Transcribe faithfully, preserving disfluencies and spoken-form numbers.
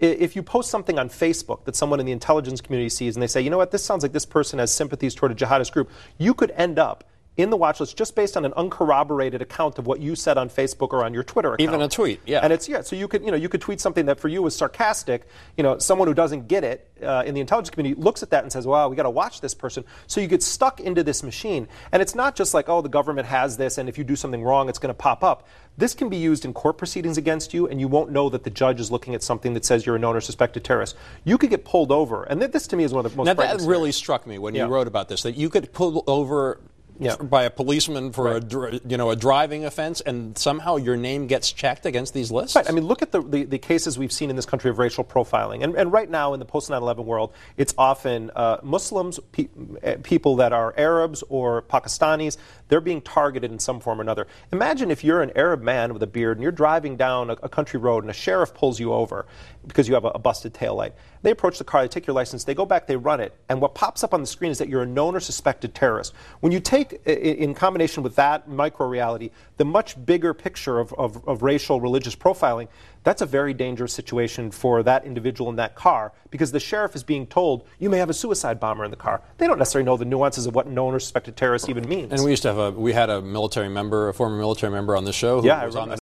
if you post something on Facebook that someone in the intelligence community sees and they say, you know what, this sounds like this person has sympathies toward a jihadist group, you could end up in the watch list just based on an uncorroborated account of what you said on Facebook or on your Twitter account. Even a tweet, yeah. And it's, yeah, so you could, you know, you could tweet something that for you was sarcastic. You know, someone who doesn't get it uh, in the intelligence community looks at that and says, wow, we got to watch this person. So you get stuck into this machine. And it's not just like, oh, the government has this, and if you do something wrong, it's going to pop up. This can be used in court proceedings against you, and you won't know that the judge is looking at something that says you're a known or suspected terrorist. You could get pulled over. And th- this, to me, is one of the most Now, frightening that really scenarios. struck me when Yeah. you wrote about this, that you could pull over Yeah. by a policeman for Right. a dr- you know a driving offense, and somehow your name gets checked against these lists. Right. I mean, look at the, the, the cases we've seen in this country of racial profiling. And, and right now in the post nine eleven world, it's often uh, Muslims, pe- people that are Arabs or Pakistanis. They're being targeted in some form or another. Imagine if you're an Arab man with a beard and you're driving down a, a country road and a sheriff pulls you over because you have a, a busted taillight. They approach the car, they take your license, they go back, they run it, and what pops up on the screen is that you're a known or suspected terrorist. When you take, i- in combination with that micro-reality, the much bigger picture of, of, of racial, religious profiling, that's a very dangerous situation for that individual in that car, because the sheriff is being told, you may have a suicide bomber in the car. They don't necessarily know the nuances of what known or suspected terrorist even means. And we used to have a we had a military member, a former military member on the show who Yeah, I was on remember. the